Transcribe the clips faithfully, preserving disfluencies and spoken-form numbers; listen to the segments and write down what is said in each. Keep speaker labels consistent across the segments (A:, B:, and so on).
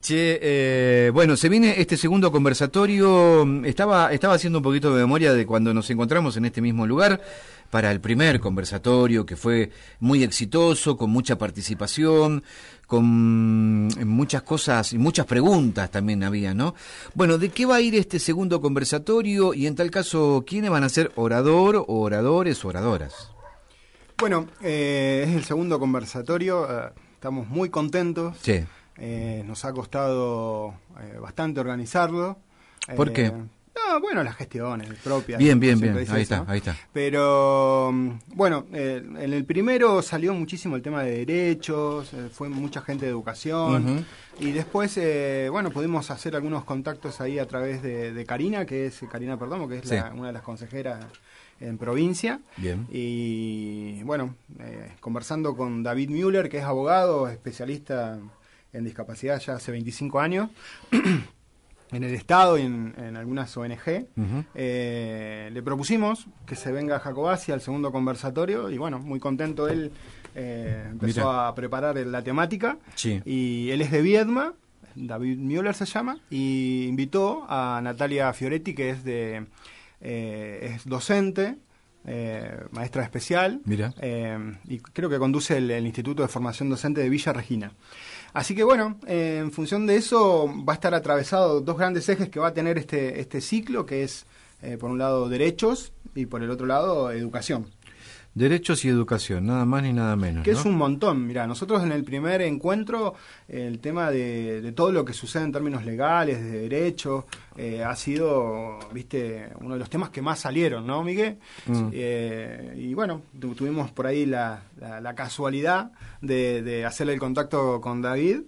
A: Che, eh, bueno, se viene este segundo conversatorio. Estaba, estaba haciendo un poquito de memoria de cuando nos encontramos en este mismo lugar para el primer conversatorio, que fue muy exitoso, con mucha participación, con muchas cosas y muchas preguntas también había, ¿no? Bueno, ¿de qué va a ir este segundo conversatorio? Y en tal caso, ¿quiénes van a ser orador, o oradores, o oradoras?
B: Bueno, eh, es el segundo conversatorio, eh, estamos muy contentos.
A: Sí.
B: Eh, nos ha costado eh, bastante organizarlo.
A: ¿Por
B: eh,
A: qué?
B: No, bueno, las gestiones propias.
A: Bien, bien, bien,
B: Dice
A: ahí
B: eso,
A: está,
B: ¿no?
A: ahí está.
B: Pero, bueno, eh, en el primero salió muchísimo el tema de derechos, eh, fue mucha gente de educación, uh-huh. Y después, eh, bueno, pudimos hacer algunos contactos ahí a través de, de Karina, que es Karina Perdomo, que es sí. la, una de las consejeras en provincia.
A: Bien.
B: Y, bueno, eh, conversando con David Müller, que es abogado, especialista en discapacidad ya hace veinticinco años, en el Estado y en, en algunas O N G, uh-huh. eh, le propusimos que se venga a Jacobasi al segundo conversatorio, y bueno, muy contento él, eh, empezó Mira. a preparar la temática,
A: sí.
B: y él es de Viedma, David Müller se llama, y invitó a Natalia Fioretti, que es de eh, es docente, eh, maestra especial, eh, y creo que conduce el, el Instituto de Formación Docente de Villa Regina. Así que bueno, eh, en función de eso va a estar atravesado dos grandes ejes que va a tener este, este ciclo, que es eh, por un lado derechos y por el otro lado educación.
A: Derechos y educación, nada más ni nada menos.
B: Que
A: ¿no?
B: es un montón. Mirá, nosotros en el primer encuentro, el tema de, de todo lo que sucede en términos legales, de derechos, eh, ha sido, viste, uno de los temas que más salieron, ¿no, Miguel? Mm. Eh, y bueno, tu, tuvimos por ahí la, la, la casualidad de, de hacerle el contacto con David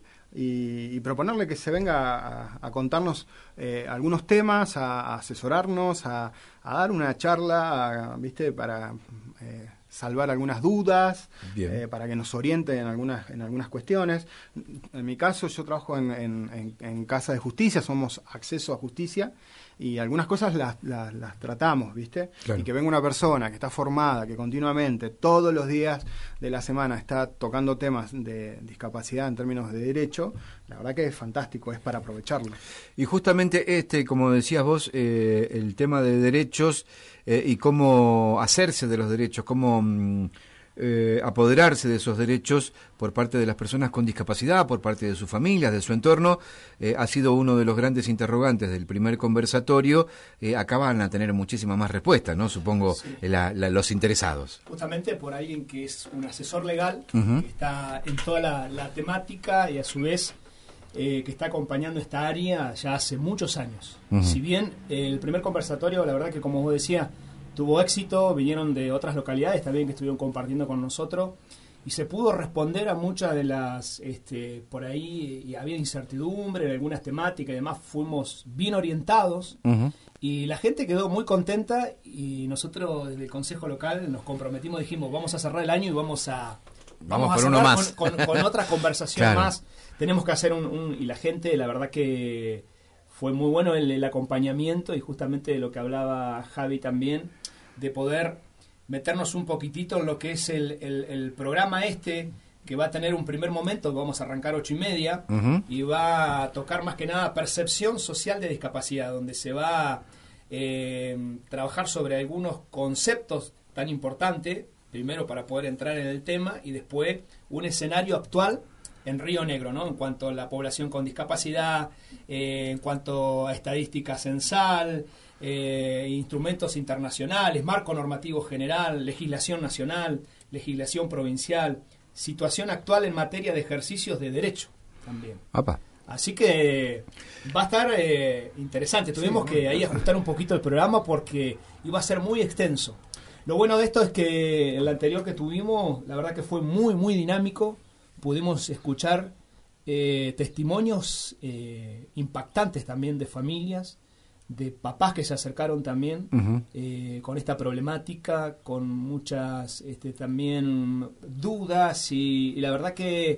B: y, y proponerle que se venga a, a contarnos eh, algunos temas, a, a asesorarnos, a, a dar una charla, a, viste, para... Eh, salvar algunas dudas, eh, para que nos orienten en algunas en algunas cuestiones. En mi caso, yo trabajo en, en, en, en Casa de Justicia, somos Acceso a Justicia, y algunas cosas las, las, las tratamos, ¿viste? Claro. Y que venga una persona que está formada, que continuamente, todos los días de la semana está tocando temas de discapacidad en términos de derecho, la verdad que es fantástico, es para aprovecharlo.
A: Y justamente este, como decías vos, eh, el tema de derechos eh, y cómo hacerse de los derechos, cómo mm, eh, apoderarse de esos derechos por parte de las personas con discapacidad, por parte de sus familias, de su entorno, eh, ha sido uno de los grandes interrogantes del primer conversatorio. Eh, acá van a tener muchísimas más respuestas, ¿no? Supongo, sí. la, la, los interesados.
C: Justamente por alguien que es un asesor legal, uh-huh. que está en toda la, la temática y a su vez eh, que está acompañando esta área ya hace muchos años. Uh-huh. Si bien eh, el primer conversatorio, la verdad que como vos decías, tuvo éxito, vinieron de otras localidades también que estuvieron compartiendo con nosotros, y se pudo responder a muchas de las, este, por ahí y había incertidumbre en algunas temáticas y demás, fuimos bien orientados, uh-huh. y la gente quedó muy contenta, y nosotros desde el Consejo Local nos comprometimos, dijimos, vamos a cerrar el año y vamos a
A: vamos,
C: vamos
A: por
C: a
A: uno más
C: con, con, con otra conversación
A: claro.
C: más, tenemos que hacer un, un, y la gente, la verdad que fue muy bueno el, el acompañamiento, y justamente de lo que hablaba Javi también, de poder meternos un poquitito en lo que es el, el, el programa este, que va a tener un primer momento, vamos a arrancar ocho y media, uh-huh. y va a tocar más que nada percepción social de discapacidad, donde se va a eh, trabajar sobre algunos conceptos tan importantes, primero para poder entrar en el tema, y después un escenario actual en Río Negro, ¿no? En cuanto a la población con discapacidad, eh, en cuanto a estadística censal, eh, instrumentos internacionales, marco normativo general, legislación nacional, legislación provincial, situación actual en materia de ejercicios de derecho también.
A: Apa.
C: Así que va a estar eh, interesante. Tuvimos sí, que ahí ajustar un poquito el programa porque iba a ser muy extenso. Lo bueno de esto es que el anterior que tuvimos, la verdad que fue muy, muy dinámico. Pudimos escuchar eh, testimonios eh, impactantes también de familias, de papás que se acercaron también uh-huh. eh, con esta problemática, con muchas este, también dudas, y, y la verdad que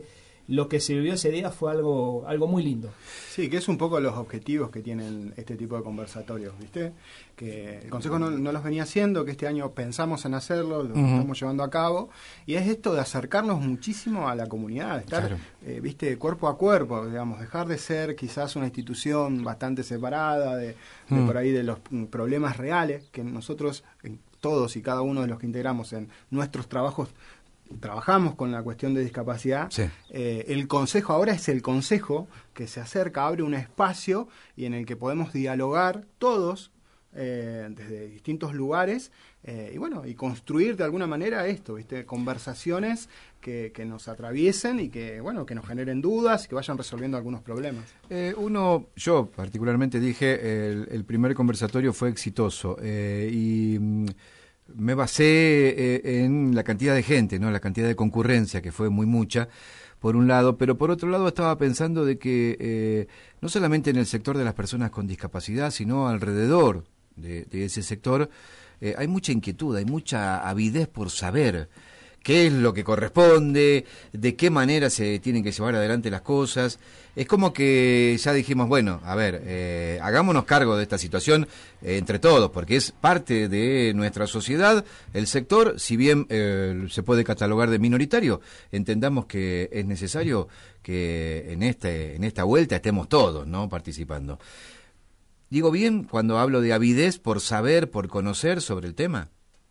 C: lo que se vivió ese día fue algo, algo muy lindo.
B: Sí, que es un poco los objetivos que tienen este tipo de conversatorios, ¿viste? Que el Consejo no, no los venía haciendo, que este año pensamos en hacerlo, lo uh-huh. estamos llevando a cabo, y es esto de acercarnos muchísimo a la comunidad, estar, claro. eh, ¿viste? Cuerpo a cuerpo, digamos, dejar de ser quizás una institución bastante separada de, de uh-huh. por ahí de los problemas reales que nosotros, todos y cada uno de los que integramos en nuestros trabajos, trabajamos con la cuestión de discapacidad. Sí. Eh, el consejo ahora es el consejo que se acerca, abre un espacio y en el que podemos dialogar todos eh, desde distintos lugares eh, y bueno, y construir de alguna manera esto, ¿viste? Conversaciones que, que nos atraviesen y que bueno, que nos generen dudas y que vayan resolviendo algunos problemas.
A: Eh, uno, yo particularmente dije, el, el primer conversatorio fue exitoso eh, y me basé eh, en la cantidad de gente, ¿no? La cantidad de concurrencia, que fue muy mucha, por un lado, pero por otro lado estaba pensando de que eh, no solamente en el sector de las personas con discapacidad, sino alrededor de, de ese sector, eh, hay mucha inquietud, hay mucha avidez por saber qué es lo que corresponde, de qué manera se tienen que llevar adelante las cosas. Es como que ya dijimos, bueno, a ver, eh, hagámonos cargo de esta situación eh, entre todos, porque es parte de nuestra sociedad. El sector, si bien eh, se puede catalogar de minoritario, entendamos que es necesario que en este en esta vuelta estemos todos, ¿no?, participando. ¿Digo bien cuando hablo de avidez por saber, por conocer sobre el tema?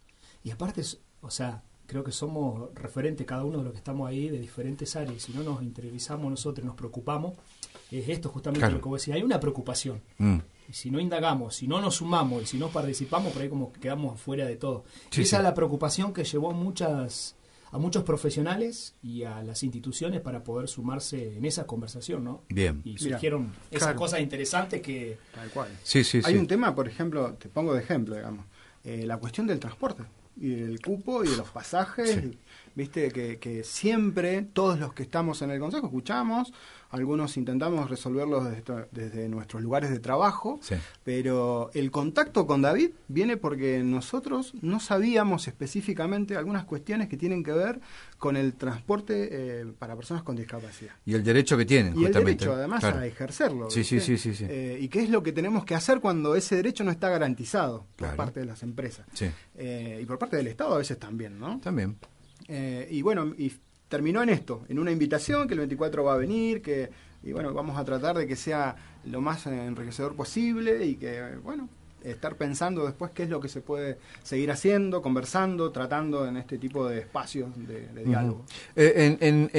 C: Y aparte, o sea, creo que somos referentes cada uno de los que estamos ahí de diferentes áreas. Si no nos interiorizamos nosotros, nos preocupamos, es esto justamente claro. Lo que vos decís. Hay una preocupación. Mm. Y si no indagamos, si no nos sumamos y si no participamos, por ahí como que quedamos afuera de todo. Sí, Esa sí. es la preocupación que llevó a muchas a muchos profesionales y a las instituciones para poder sumarse en esa conversación, ¿no?
A: Bien.
C: Y surgieron Mira, esas claro. cosas interesantes que...
B: Tal cual.
A: Sí, sí,
B: Hay
A: sí.
B: un tema, por ejemplo, te pongo de ejemplo, digamos, eh, la cuestión del transporte y del cupo y de los pasajes, sí. Viste que, que siempre todos los que estamos en el consejo escuchamos, algunos intentamos resolverlos desde, desde nuestros lugares de trabajo, sí. Pero el contacto con David viene porque nosotros no sabíamos específicamente algunas cuestiones que tienen que ver con el transporte eh, para personas con discapacidad.
A: Y el derecho que tienen,
B: y
A: justamente.
B: el derecho además claro. a ejercerlo.
A: Sí, sí, sí, sí, sí.
B: Eh, y qué es lo que tenemos que hacer cuando ese derecho no está garantizado
A: claro.
B: por parte de las empresas.
A: Sí.
B: Eh, y por parte del Estado a veces también, ¿no?
A: También.
B: Eh, y bueno, y terminó en esto, en una invitación que el veinticuatro va a venir, que y bueno, vamos a tratar de que sea lo más enriquecedor posible y que, bueno, estar pensando después qué es lo que se puede seguir haciendo, conversando, tratando en este tipo de espacios de, de diálogo.
A: Uh-huh. eh, en, en,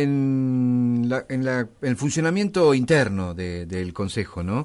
A: en, la, en la, el funcionamiento interno de, del Consejo, ¿no?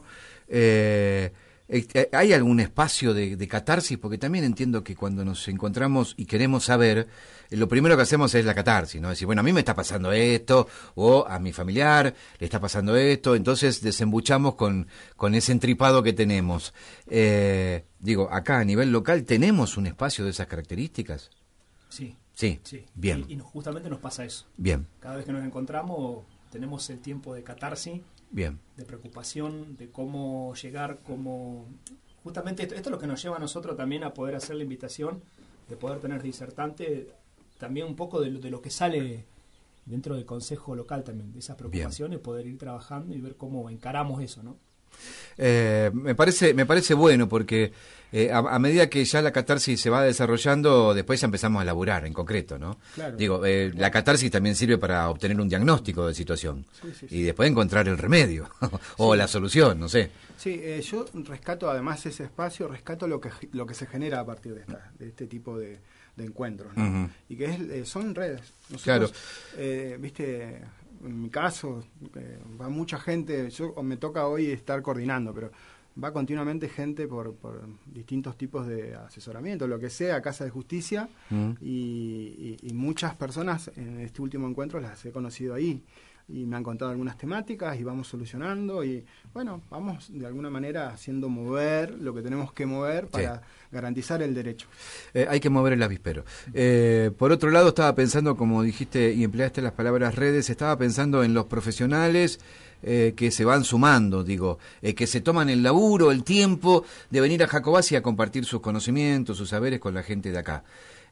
A: Eh, ¿Hay algún espacio de, de catarsis? Porque también entiendo que cuando nos encontramos y queremos saber, lo primero que hacemos es la catarsis, ¿no? Decir, bueno, a mí me está pasando esto, o a mi familiar le está pasando esto, entonces desembuchamos con, con ese entripado que tenemos. Eh, digo, acá a nivel local, ¿tenemos un espacio de esas características?
C: Sí.
A: Sí,
C: sí.
A: Bien.
C: Y, y justamente nos pasa eso.
A: Bien.
C: Cada vez que nos encontramos, tenemos el tiempo de catarsis.
A: Bien.
C: De preocupación, de cómo llegar, cómo... Justamente esto, esto es lo que nos lleva a nosotros también a poder hacer la invitación, de poder tener disertante, también un poco de lo, de lo que sale dentro del consejo local también, de esas preocupaciones, Bien. Poder ir trabajando y ver cómo encaramos eso, ¿no?
A: Eh, me parece me parece bueno porque eh, a, a medida que ya la catarsis se va desarrollando, después ya empezamos a laburar en concreto, ¿no?
B: Claro.
A: Digo, eh, la catarsis también sirve para obtener un diagnóstico de situación
B: sí, sí, sí.
A: y después encontrar el remedio o sí. la solución, no sé.
B: Sí, eh, yo rescato además ese espacio, rescato lo que lo que se genera a partir de, esta, de este tipo de, de encuentros, ¿no? Uh-huh. Y que es, eh, son redes. Nosotros,
A: claro.
B: Eh, viste, en mi caso, eh, va mucha gente, yo me toca hoy estar coordinando, pero va continuamente gente por, por distintos tipos de asesoramiento, lo que sea, Casa de Justicia, uh-huh. y, y, y muchas personas en este último encuentro las he conocido ahí. Y me han contado algunas temáticas y vamos solucionando y bueno, vamos de alguna manera haciendo mover lo que tenemos que mover para sí. garantizar el derecho.
A: Eh, hay que mover el avispero. Eh, por otro lado, estaba pensando, como dijiste y empleaste las palabras redes, estaba pensando en los profesionales eh, que se van sumando, digo, eh, que se toman el laburo, el tiempo de venir a Jacobacci a compartir sus conocimientos, sus saberes con la gente de acá.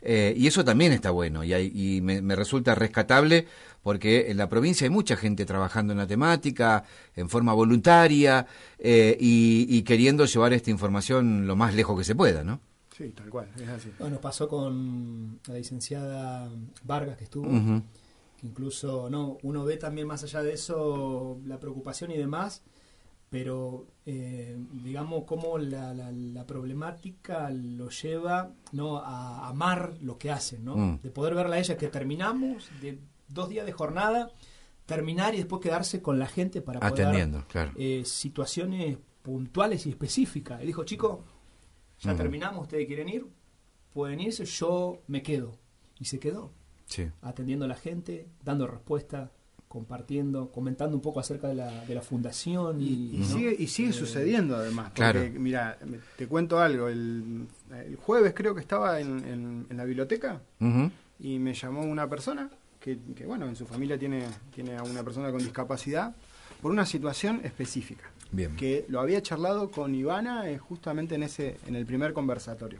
A: Eh, y eso también está bueno y, hay, y me, me resulta rescatable porque en la provincia hay mucha gente trabajando en la temática, en forma voluntaria eh, y, y queriendo llevar esta información lo más lejos que se pueda, ¿no?
B: Sí, tal cual, es así.
C: Bueno, nos pasó con la licenciada Vargas que estuvo,
A: Uh-huh.
C: que incluso no uno ve también más allá de eso la preocupación y demás, pero eh, digamos cómo la, la, la problemática lo lleva no a amar lo que hacen, ¿no?
A: Mm.
C: De poder verla a ella que terminamos de dos días de jornada, terminar y después quedarse con la gente para poder
A: atendiendo, claro.
C: eh, situaciones puntuales y específicas. Él dijo, chicos, ya
A: Uh-huh.
C: terminamos, ustedes quieren ir, pueden irse, yo me quedo. Y se quedó,
A: Sí.
C: atendiendo a la gente, dando respuesta, compartiendo, comentando un poco acerca de la, de la fundación. Y,
B: Y,
C: ¿no?
B: sigue, y sigue
C: Eh,
B: sucediendo además. Porque,
A: Claro.
B: mira, te cuento algo. El, el jueves creo que estaba en, en, en la biblioteca
A: Uh-huh.
B: y me llamó una persona que, que, bueno, en su familia tiene, tiene a una persona con discapacidad por una situación específica.
A: Bien.
B: Que lo había charlado con Ivana eh, justamente en ese en el primer conversatorio.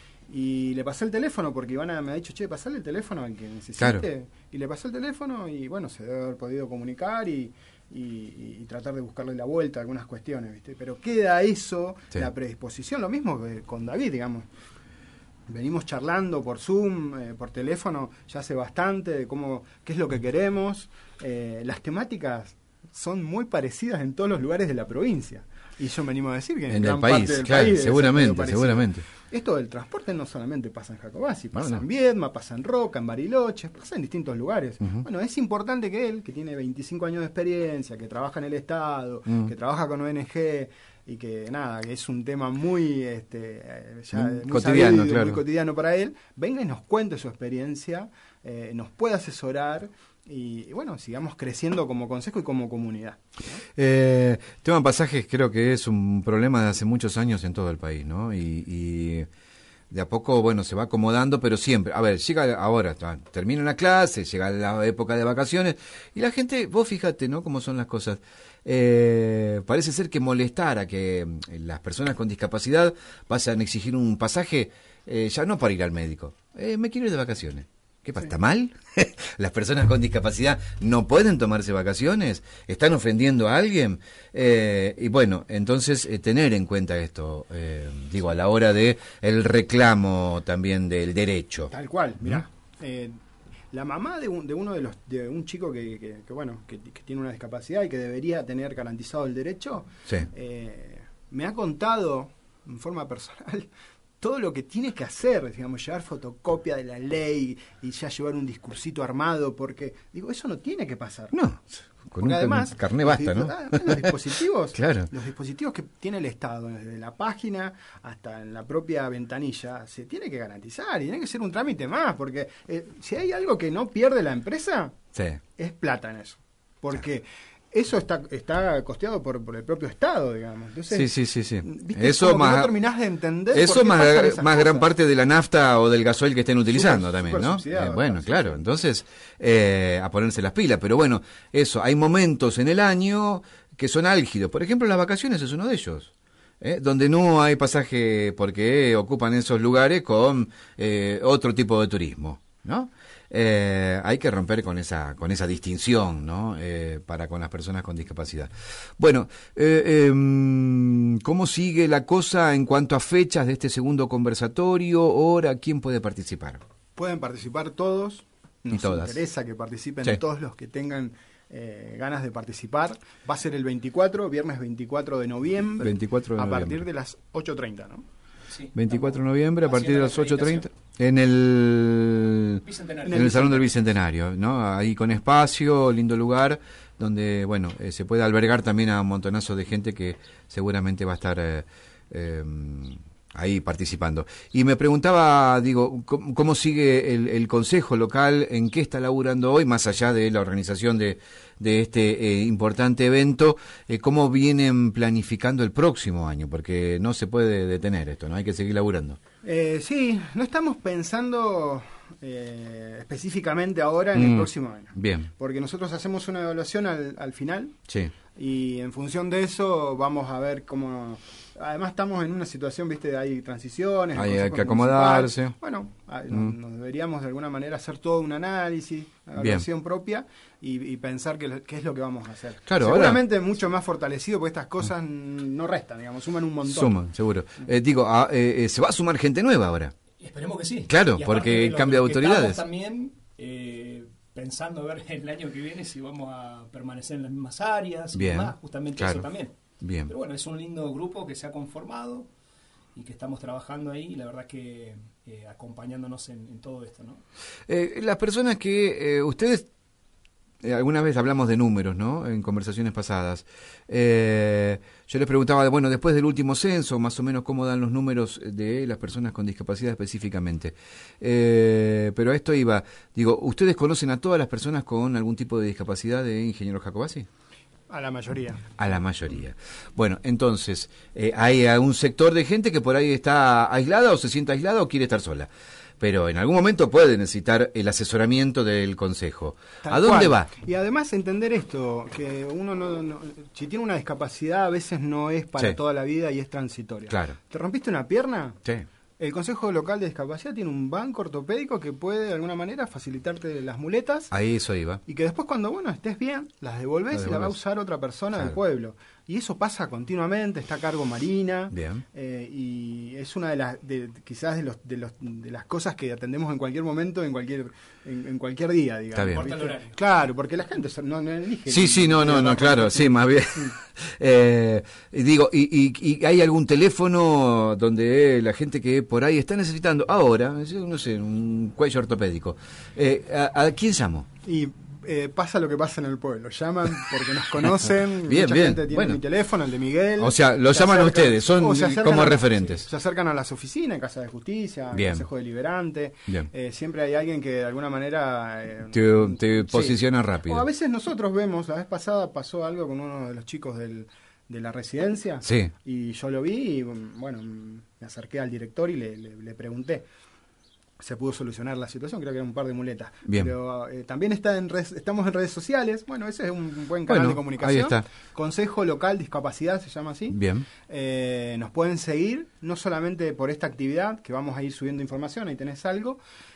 B: Y le pasé el teléfono porque Ivana me ha dicho, che, pasale el teléfono al que necesite.
A: Claro.
B: Y le pasé el teléfono y bueno, se debe haber podido comunicar y, y, y tratar de buscarle la vuelta a algunas cuestiones, ¿viste? Pero queda eso,
A: Sí.
B: la predisposición, lo mismo que con David, digamos. Venimos charlando por Zoom, eh, por teléfono, ya hace bastante, de cómo, qué es lo que queremos. Eh, las temáticas son muy parecidas en todos los lugares de la provincia. Y yo me animo a decir que en,
A: En
B: gran
A: el país,
B: parte del
A: claro,
B: país debe ser
A: seguramente,
B: medio parecido.
A: seguramente.
B: Esto del transporte no solamente pasa en Jacobasi, pasa
A: Bueno.
B: en Viedma, pasa en Roca, en Bariloche, pasa en distintos lugares.
A: Uh-huh.
B: Bueno, es importante que él, que tiene veinticinco años de experiencia, que trabaja en el Estado,
A: Uh-huh.
B: que trabaja con O N G y que nada, que es un tema muy, este, eh, ya,
A: Muy
B: muy
A: cotidiano,
B: sabido,
A: claro.
B: muy cotidiano para él, venga y nos cuente su experiencia, eh, nos pueda asesorar y, y bueno, sigamos creciendo como consejo y como comunidad.
A: Eh, tema pasajes creo que es un problema de hace muchos años en todo el país, ¿no? Y, y de a poco, bueno, se va acomodando, pero siempre, a ver, llega ahora, ta, termina la clase, llega la época de vacaciones, y la gente, vos fíjate, ¿no? Cómo son las cosas. Eh, parece ser que molestar a que eh, las personas con discapacidad pasan a exigir un pasaje, eh, ya no para ir al médico, eh, me quiero ir de vacaciones. ¿Qué pasa? ¿Está mal? ¿Las personas con discapacidad no pueden tomarse vacaciones? ¿Están ofendiendo a alguien? Eh, y bueno, entonces eh, tener en cuenta esto, eh, digo, a la hora de el reclamo también del derecho.
B: Tal cual, mirá. Eh, la mamá de, un, de uno de los de un chico que, que, que bueno que, que tiene una discapacidad y que debería tener garantizado el derecho,
A: Sí.
B: eh, me ha contado en forma personal todo lo que tiene que hacer, digamos, llevar fotocopia de la ley y ya llevar un discursito armado, porque, digo, eso no tiene que pasar.
A: No, con
B: Porque
A: un
B: además,
A: carné
B: los
A: basta,
B: di-
A: ¿no?
B: ah, los dispositivos,
A: Claro.
B: los dispositivos que tiene el Estado, desde la página hasta en la propia ventanilla, se tiene que garantizar y tiene que ser un trámite más, porque eh, si hay algo que no pierde la empresa,
A: Sí.
B: es plata en eso. Porque eso está está costeado por, por el propio Estado, digamos. Entonces,
A: Sí, sí, sí, sí.
B: ¿viste?
A: Eso
B: Como que
A: más,
B: no terminás de entender
A: eso
B: por qué
A: más,
B: pasan esas
A: más gran
B: cosas.
A: parte de la nafta o del gasoil que estén utilizando
B: Súper-
A: también,
B: súper
A: ¿no?
B: subsidiado,
A: Eh, bueno,
B: sí,
A: claro.
B: sí.
A: Entonces, eh, a ponerse las pilas. Pero bueno, eso, hay momentos en el año que son álgidos. Por ejemplo, las vacaciones es uno de ellos. ¿eh? Donde no hay pasaje porque ocupan esos lugares con eh, otro tipo de turismo, ¿no? Eh, hay que romper con esa con esa distinción, ¿no? Eh, para con las personas con discapacidad. Bueno, eh, eh, ¿cómo sigue la cosa en cuanto a fechas de este segundo conversatorio? Hora, ¿quién puede participar?
B: Pueden participar todos. Nos
A: Y todas.
B: interesa que participen
A: Sí.
B: todos los que tengan eh, ganas de participar. Va a ser el veinticuatro, viernes veinticuatro de noviembre,
A: veinticuatro de
B: a
A: noviembre.
B: partir de las ocho treinta, ¿no?
C: Sí,
A: veinticuatro de
C: estamos
A: noviembre, a partir de las
C: haciendo
A: ocho
C: la
A: treinta, en el,
C: Bicentenario.
A: en el Salón del Bicentenario, ¿no? Ahí con espacio, lindo lugar, donde, bueno, eh, se puede albergar también a un montonazo de gente que seguramente va a estar eh, eh, ahí participando. Y me preguntaba, digo, ¿cómo, cómo sigue el, el Consejo Local? ¿En qué está laburando hoy, más allá de la organización de, de este eh, importante evento? Eh, ¿Cómo vienen planificando el próximo año? Porque no se puede detener esto, ¿no? Hay que seguir laburando.
B: Eh, sí, no estamos pensando eh, específicamente ahora en el
A: Mm,
B: próximo año.
A: Bien,
B: Porque nosotros hacemos una evaluación al, al final,
A: sí.
B: y en función de eso vamos a ver cómo... Además estamos en una situación, viste, hay transiciones.
A: Hay, hay que acomodarse.
B: Municipal. Bueno, mm. nos deberíamos de alguna manera hacer todo un análisis, una evaluación propia y, y pensar qué, qué es lo que vamos a hacer.
A: Claro,
B: seguramente
A: ahora,
B: mucho más fortalecido porque estas cosas mm. no restan, digamos, suman un montón.
A: Suman, seguro. Eh, digo, ah, eh, se va a sumar gente nueva ahora.
C: Y esperemos que sí.
A: Claro, porque el cambio de autoridades.
C: También eh, pensando a ver el año que viene si vamos a permanecer en las mismas áreas,
A: bien,
C: más, justamente claro. Eso también.
A: Bien.
C: Pero bueno, es un lindo grupo que se ha conformado y que estamos trabajando ahí y la verdad que eh, acompañándonos en, en todo esto, ¿no?
A: Eh, las personas que eh, ustedes, eh, alguna vez hablamos de números, ¿no? En conversaciones pasadas. Eh, yo les preguntaba, bueno, después del último censo, más o menos cómo dan los números de las personas con discapacidad específicamente. Eh, pero a esto iba, digo, ¿ustedes conocen a todas las personas con algún tipo de discapacidad de ingeniero Jacobacci?
B: A la mayoría.
A: A la mayoría. Bueno, entonces, eh, hay un sector de gente que por ahí está aislada o se siente aislada o quiere estar sola. Pero en algún momento puede necesitar el asesoramiento del consejo.
B: Tal
A: ¿A dónde
B: cual.
A: va?
B: Y además entender esto, que uno no, no, si tiene una discapacidad a veces no es para sí. toda la vida y es transitoria.
A: Claro.
B: ¿Te rompiste una pierna?
A: Sí.
B: El Consejo Local de Discapacidad tiene un banco ortopédico que puede de alguna manera facilitarte las muletas.
A: Ahí eso iba.
B: Y que después cuando, bueno, estés bien, las devolvés, las y las va a usar otra persona claro. del pueblo. Y eso pasa continuamente, está a cargo Marina.
A: Bien.
B: Eh, y es una de las, de, quizás de los, de los de las cosas que atendemos en cualquier momento, en cualquier en, en cualquier día, digamos.
A: Está bien.
B: Claro, porque la gente no, no elige.
A: Sí, sí, no, no, no, claro, sí, más bien. eh, digo, y, y, ¿y hay algún teléfono donde la gente que por ahí está necesitando ahora, no sé, un cuello ortopédico, eh, ¿a, a quién llamo?
B: Y Eh, pasa lo que pasa en el pueblo, llaman porque nos conocen,
A: bien,
B: mucha
A: bien.
B: gente tiene
A: bueno.
B: mi teléfono, el de Miguel.
A: O sea, lo llaman
B: acercan,
A: a ustedes, son como
B: a,
A: referentes.
B: Se acercan a las oficinas, Casa de Justicia,
A: bien.
B: Consejo Deliberante.
A: Eh,
B: siempre hay alguien que de alguna manera eh,
A: te, te sí. posiciona rápido.
B: O a veces nosotros vemos, la vez pasada pasó algo con uno de los chicos del, de la residencia
A: sí.
B: y yo lo vi y bueno, me acerqué al director y le, le, le pregunté. Se pudo solucionar la situación, creo que era un par de muletas.
A: Bien.
B: Pero eh, también está en red, estamos en redes sociales, bueno, ese es un buen canal
A: bueno,
B: de comunicación.
A: Ahí está.
B: Consejo Local Discapacidad se llama así.
A: Bien.
B: Eh, nos pueden seguir, no solamente por esta actividad, que vamos a ir subiendo información, ahí tenés algo,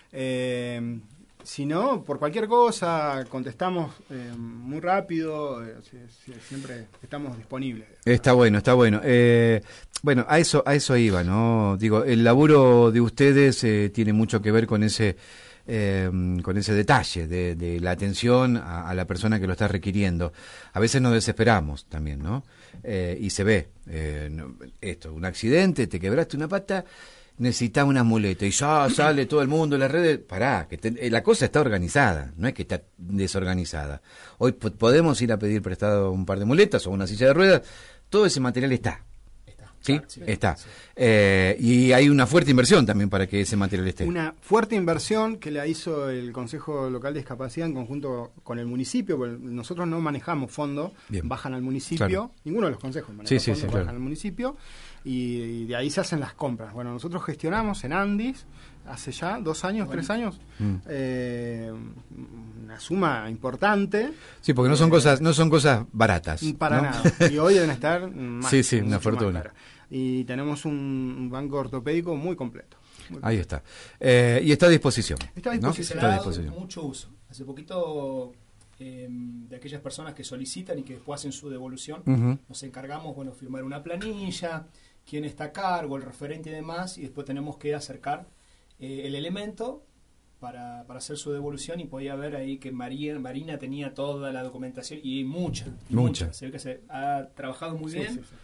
B: eh, sino por cualquier cosa, contestamos eh, muy rápido, eh, siempre estamos disponibles.
A: Está bueno, está bueno. Eh, bueno, a eso, a eso iba, ¿no? Digo, el laburo de ustedes eh, tiene mucho que ver con ese, eh, con ese detalle de, de la atención a, a la persona que lo está requiriendo. A veces nos desesperamos también, ¿no? Eh, y se ve eh, no, esto, un accidente, te quebraste una pata, necesitas una muleta y ya sale todo el mundo en las redes. Pará, que te, la cosa está organizada, no es que está desorganizada. Hoy po- podemos ir a pedir prestado un par de muletas o una silla de ruedas, todo ese material está.
C: Está.
A: ¿Sí?
C: Claro, sí,
A: está.
C: Sí.
A: Eh, y hay una fuerte inversión también para que ese material esté.
B: Una fuerte inversión que la hizo el Consejo Local de Discapacidad en conjunto con el municipio, porque nosotros no manejamos fondos,
A: Bien.
B: bajan al municipio,
A: Claro.
B: ninguno de los consejos maneja
A: Sí, sí,
B: fondos,
A: sí,
B: bajan
A: claro.
B: al municipio, y, y de ahí se hacen las compras. Bueno, nosotros gestionamos en Andis, hace ya dos años, bueno. tres años,
A: Mm.
B: eh, una suma importante.
A: Sí, porque no son
B: eh,
A: cosas, no son cosas baratas.
B: Para
A: ¿no?
B: nada. Y hoy deben estar más.
A: Sí, sí,
B: mucho
A: una
B: más
A: fortuna.
B: caras. Y tenemos un, un banco ortopédico muy completo. Muy
A: Ahí está. Eh, y está a disposición.
B: Está a
A: ¿no?
C: Se
B: disposición.
C: le ha
A: Está a
C: dado
A: disposición.
C: mucho uso. Hace poquito, eh, de aquellas personas que solicitan y que después hacen su devolución,
A: Ujú.
C: nos encargamos, bueno, firmar una planilla, quién está a cargo, el referente y demás, y después tenemos que acercar eh, el elemento para, para hacer su devolución, y podía ver ahí que María, Marina tenía toda la documentación, y mucha, y
A: Mucha.
C: mucha. Se ve que se ha trabajado muy
B: Sí,
C: bien,
B: sí, sí.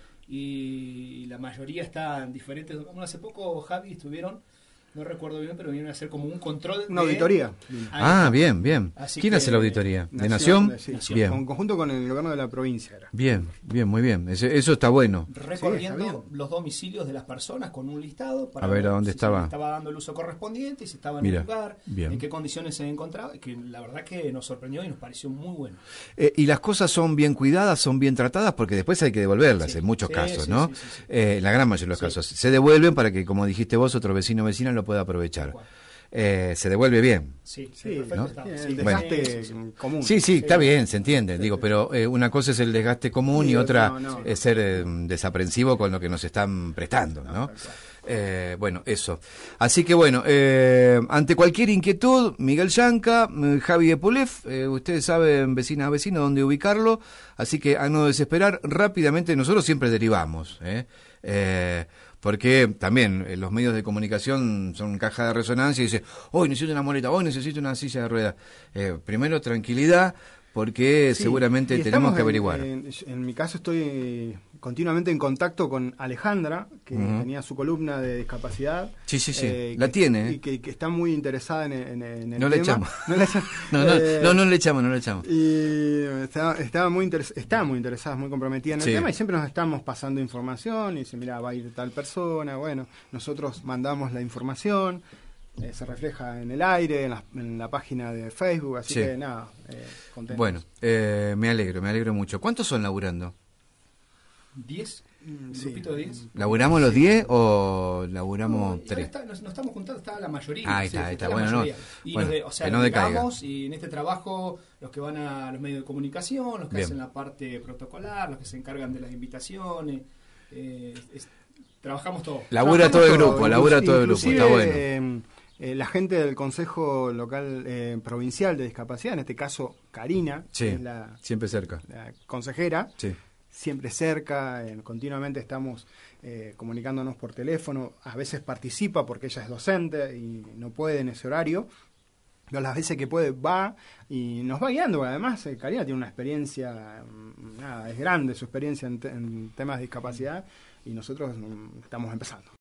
C: y la mayoría está en diferentes... Bueno, hace poco, Javi, estuvieron, no recuerdo bien, pero vinieron a hacer como un control
B: Una
C: de...
B: auditoría.
C: Ahí
A: Ah,
C: está.
A: bien, bien.
C: Así
A: ¿Quién
C: que-
A: hace la auditoría? ¿De Nación?
B: Sí,
C: Nación.
A: Bien.
B: En conjunto con el gobierno de la provincia. Era.
A: Bien, bien, muy bien. Ese- eso está bueno.
C: Recorriendo
B: Sí, está bien.
C: los domicilios de las personas con un listado para
A: A ver, ¿a dónde
C: si
A: estaba?
C: se estaba dando el uso correspondiente, si estaba en
A: Mira,
C: el lugar,
A: bien.
C: en qué condiciones se encontraba, que la verdad que nos sorprendió y nos pareció muy bueno.
A: Eh, y las cosas son bien cuidadas, son bien tratadas, porque después hay que devolverlas
C: Sí,
A: en muchos
C: sí,
A: casos,
C: sí,
A: ¿no?
C: sí, sí, sí.
A: Eh, en la gran mayoría de los
C: Sí.
A: casos. Se devuelven para que, como dijiste vos, otro vecino o vecina lo pueda aprovechar.
C: Tal cual.
A: eh, se devuelve bien.
C: Sí,
B: Sí,
C: perfecto
B: ¿no?
C: estaba.
B: El
C: Sí,
B: desgaste
C: sí, sí.
B: común.
A: Sí, sí, está bien, se entiende, digo, pero eh, una cosa es el desgaste común
B: Sí,
A: y otra
B: no, no.
A: es ser eh, desaprensivo con lo que nos están prestando, ¿no?
B: No, tal cual.
A: Eh, bueno, eso. Así que bueno, eh, ante cualquier inquietud, Miguel Yanca, eh, Javi Epulef, eh, ustedes saben, vecina a vecino, dónde ubicarlo, así que a no desesperar, rápidamente nosotros siempre derivamos, ¿eh? Eh, porque también eh, los medios de comunicación son caja de resonancia y dice, hoy necesito una muleta, hoy necesito una silla de ruedas. Eh, primero, tranquilidad, porque
B: Sí,
A: seguramente
B: y
A: tenemos
B: estamos
A: que averiguar.
B: En, en, en mi caso estoy continuamente en contacto con Alejandra, que
A: Ujú.
B: tenía su columna de discapacidad.
A: Sí, sí, sí,
B: eh,
A: la
B: que-
A: tiene, ¿eh?
B: Y que, que está muy interesada en, en- en el
A: No le
B: tema.
A: echamos.
B: No le echamos.
A: No, no,
B: Eh,
A: no, no le echamos, no le echamos.
B: Y estaba, estaba muy interes- está muy interesada, muy comprometida en el
A: Sí.
B: tema y siempre nos estamos pasando información y dice, mira, va a ir tal persona, bueno, nosotros mandamos la información, eh, se refleja en el aire, en la, en la página de Facebook, así
A: Sí.
B: que nada, eh, contentos.
A: Bueno, eh, me alegro, me alegro mucho. ¿Cuántos son laburando?
C: ¿diez? ¿Un
B: Sí.
C: grupito de diez?
A: ¿Laburamos los diez o laburamos
C: No, y ahora
A: tres?
C: está- nos, nos estamos juntando, está la mayoría.
A: Ah, ahí
C: sí,
A: está, ahí está.
C: la
A: Bueno, no,
C: mayoría. Y
A: bueno,
C: los de, o sea,
A: que no
C: los
A: decaiga.
C: llegamos, y en este trabajo, los que van a los medios de comunicación, los que
A: Bien.
C: hacen la parte protocolar, los que se encargan de las invitaciones, eh, es- trabajamos todos.
A: Labura
B: Trabajamos
A: todo el
B: todo,
A: grupo,
B: inclus-
A: labura todo el grupo,
B: inclusive,
A: está bueno.
B: eh, eh, la gente del Consejo Local eh, Provincial de Discapacidad, en este caso Karina,
A: Sí,
B: que es la,
A: siempre cerca.
B: la consejera,
A: Sí.
B: siempre cerca, eh, continuamente estamos eh, comunicándonos por teléfono, a veces participa porque ella es docente y no puede en ese horario, pero las veces que puede va y nos va guiando, porque además eh, Karina tiene una experiencia, mm, nada, es grande su experiencia en, te- en temas de discapacidad y nosotros mm, estamos empezando.